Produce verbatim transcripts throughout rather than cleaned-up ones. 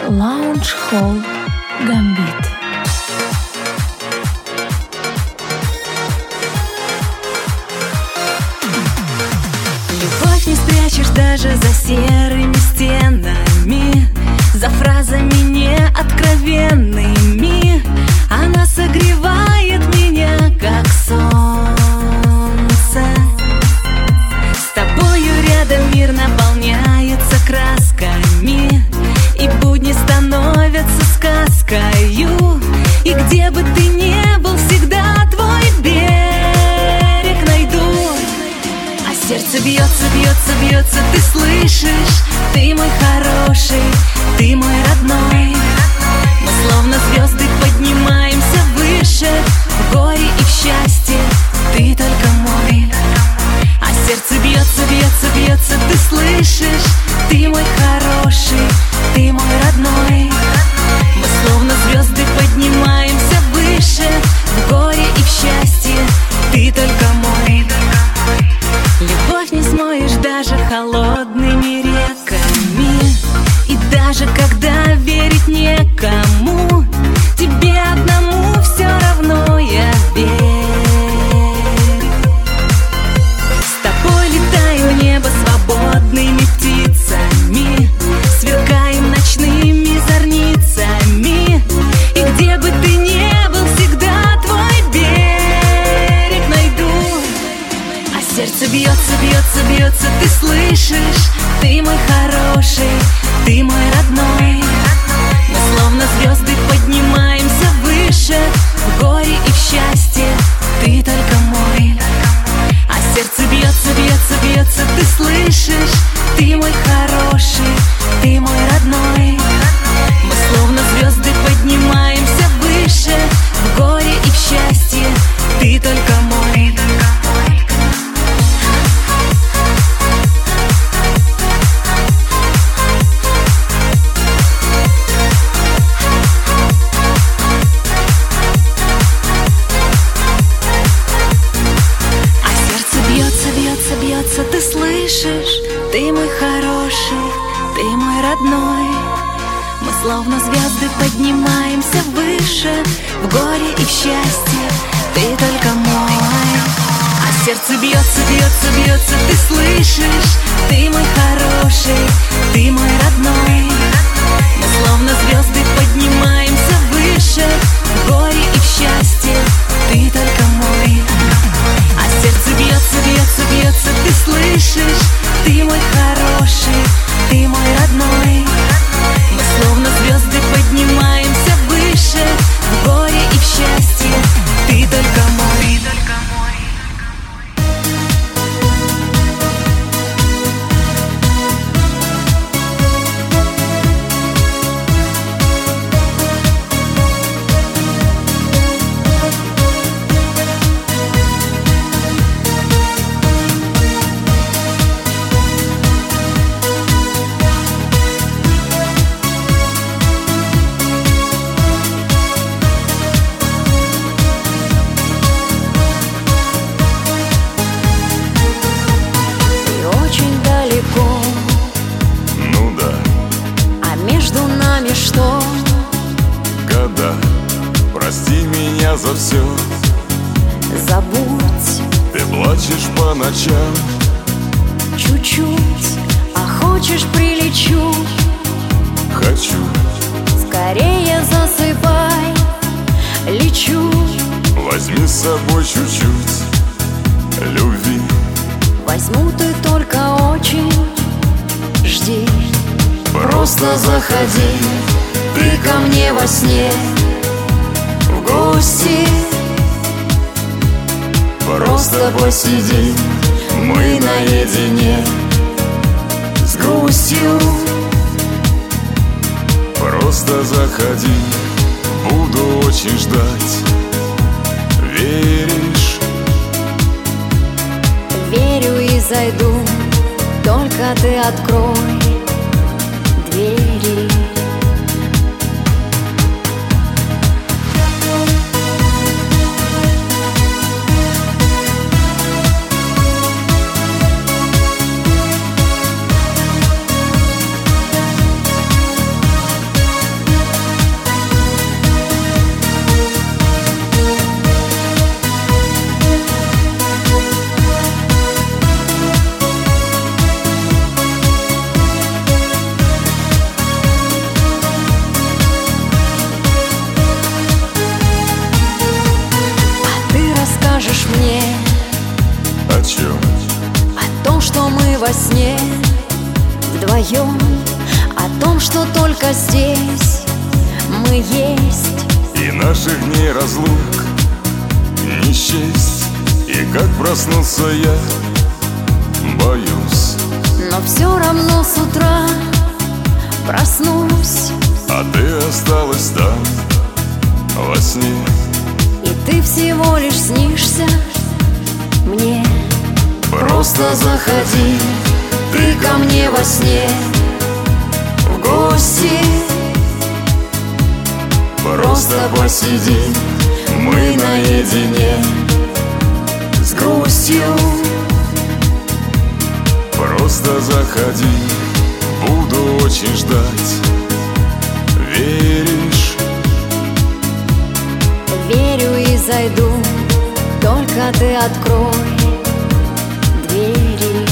Lounge Hall Gambit. Любовь не спрячешь даже за серыми стенами, за фразами неоткровенными. Она согревает меня, как солнце. С тобою рядом мир наполняется красками, и будни становятся сказкою. И где бы ты ни был, всегда твой берег найду. А сердце бьется, бьется, бьется, ты слышишь? Ты мой хороший, ты мой родной. Мы словно звезды поднимаемся выше, в горе и в счастье ты только мой. А сердце бьется, бьется, бьется, ты слышишь? Ты мой хороший, ты мой родной. Мы словно звезды поднимаемся выше, в горе и в счастье ты только мой. Любовь не смоешь даже холодными реками, и даже когда верить некому, тебе одному все равно я верю. С тобой летаю в небо свободными птицами, сверкаем ночными зорницами. И где бы ты ни был, всегда твой берег найду. А сердце бьется, бьется, бьется, ты слышишь? Ты мой хороший, ты мой родной. Мы словно звезды поднимаемся выше, в горе и в счастье ты только мой. А сердце бьется, бьется, бьется, ты слышишь? Ты мой хороший, ты мой родной. Мы словно звезды поднимаемся выше, в горе и в счастье ты только мой. Ты слышишь? Ты мой хороший, ты мой родной. Мы словно звезды поднимаемся выше, в горе и в счастье ты только мой. А сердце бьется, бьется, бьется, ты слышишь? Ты мой хороший, ты мой родной. Мы словно звезды поднимаемся выше, в горе и в счастье ты только мой. А сердце бьется, бьется, бьется, ты слышишь? Ты мой хороший, ты мой родной. Мы словно звезды поднимаемся выше, в горе и в счастье ты только мой. За все забудь. Ты плачешь по ночам чуть-чуть, а хочешь прилечу. Хочу. Скорее засыпай, лечу. Возьми с собой чуть-чуть любви. Возьму, ты только очень жди. Просто заходи ты ко мне во сне в гости. Просто посидим мы наедине с грустью. Просто заходи, буду очень ждать. Веришь? Верю и зайду, только ты открой двери. мы во сне вдвоем о том, что только здесь мы есть. И наших дней разлук не счесть. И как проснуться я боюсь, но все равно с утра проснусь, а ты осталась там во сне. и ты всего лишь снишься мне. Просто заходи Ты ко мне во сне в гости, просто посидим мы наедине с грустью. Просто заходи, буду очень ждать. Веришь? Верю и зайду, только ты открой двери.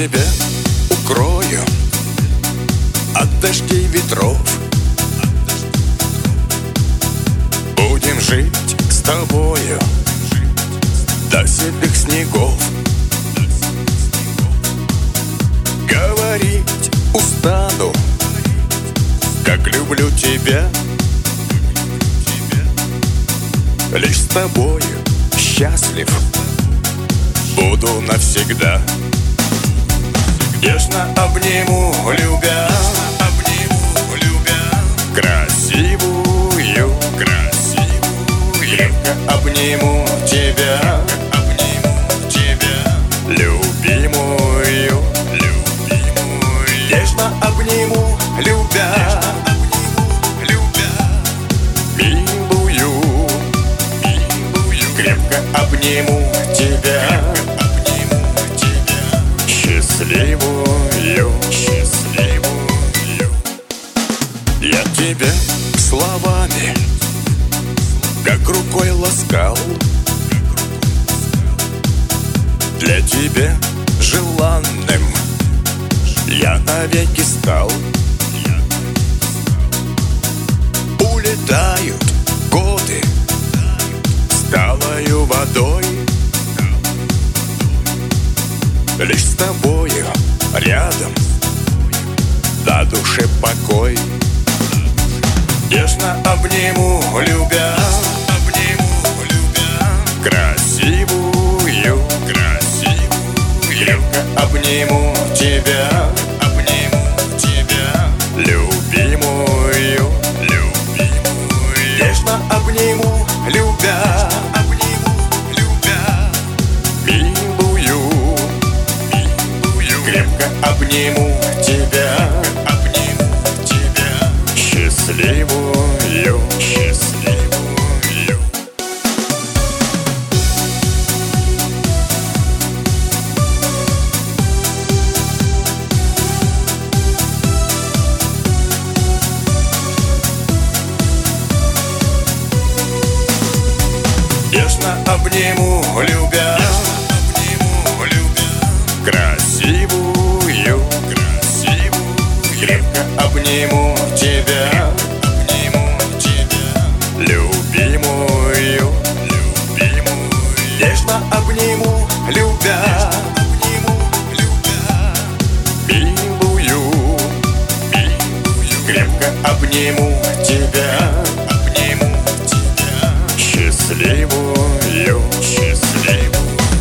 тебя укрою от дождей ветров. Будем жить с тобою до седых снегов. Говорить устану, как люблю тебя. Лишь с тобою счастлив буду навсегда. Нежно обниму, любя, обниму, любя, красивую, красивую, крепко обниму тебя, обниму тебя, любимую, любимую, нежно обниму, любя, обниму, любя, милую, милую, крепко обниму тебя. Счастливую, счастливую. Я тебя словами, как рукой ласкал. Для тебя желанным я навеки стал. Улетают годы с талою водой. Лишь с тобою рядом на душе покой. Нежно обниму, любя, обниму, любя, красивую, красивую, крепко обниму тебя, обниму тебя, любимую, любимую, нежно обниму, любя, обниму, любя, милую, крепко обниму тебя, обниму тебя, счастливую, счастливую. Нежно обниму, любя, обниму, любя, красивую, красивую, крепко обниму тебя, обниму тебя, любимую, любимую, нежно обниму, любя, обниму, любя, милую, милую, крепко обниму тебя, обниму тебя, счастливую, счастливую.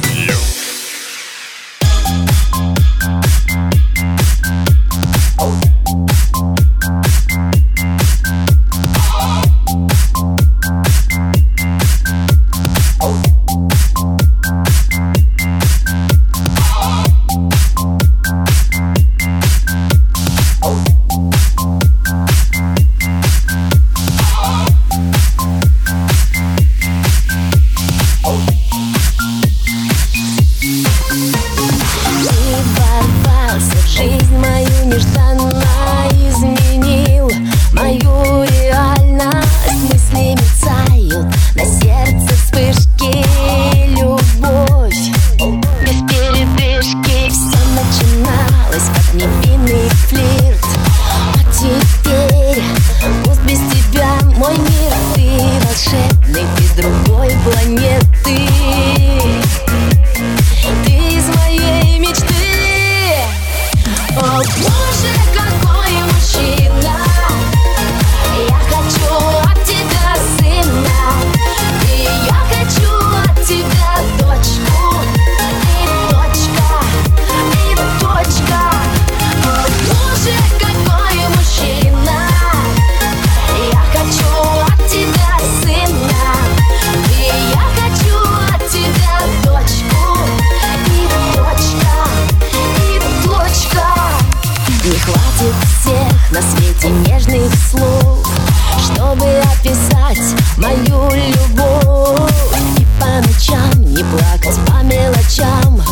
На свете нежных слов, чтобы описать мою любовь. И по ночам не плакать по мелочам.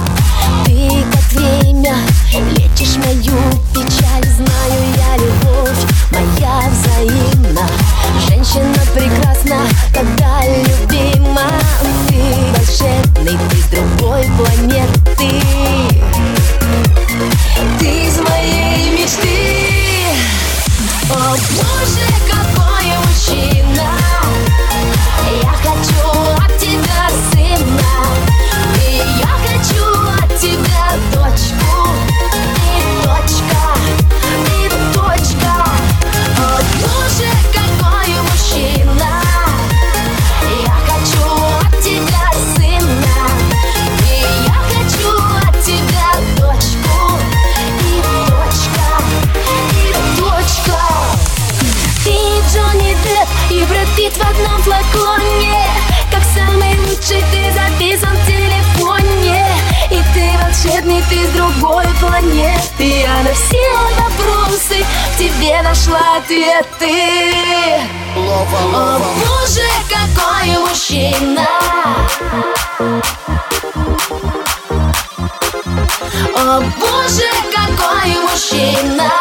Ты как время лечишь мою печаль. Знаю я, любовь моя взаимна. Женщина прекрасна, когда любима. Ты волшебный, ты с другой планеты. Я на все вопросы к тебе нашла ответы. Лова, лова. О боже, какой мужчина! О боже, какой мужчина!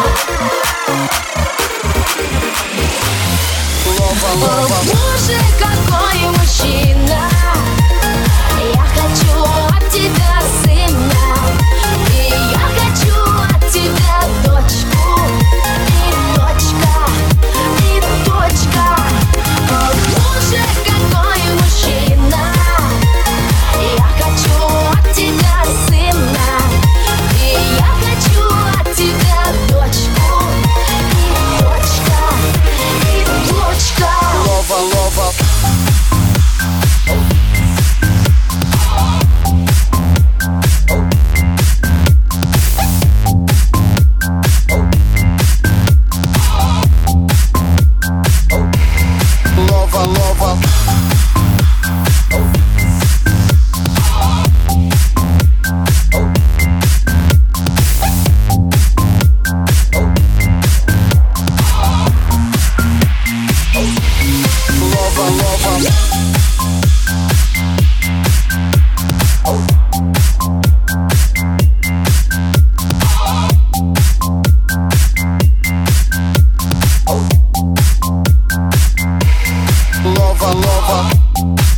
Лова, О лова. боже, какой мужчина! Я хочу от тебя сына, и я хочу от тебя дочку, и дочка, и дочка. О боже, какой мужчина! Я хочу от тебя сына, и я хочу от тебя дочку, и дочка, и дочка. Лова, лова. Лова, лова. Лова, лова. Лова, лова.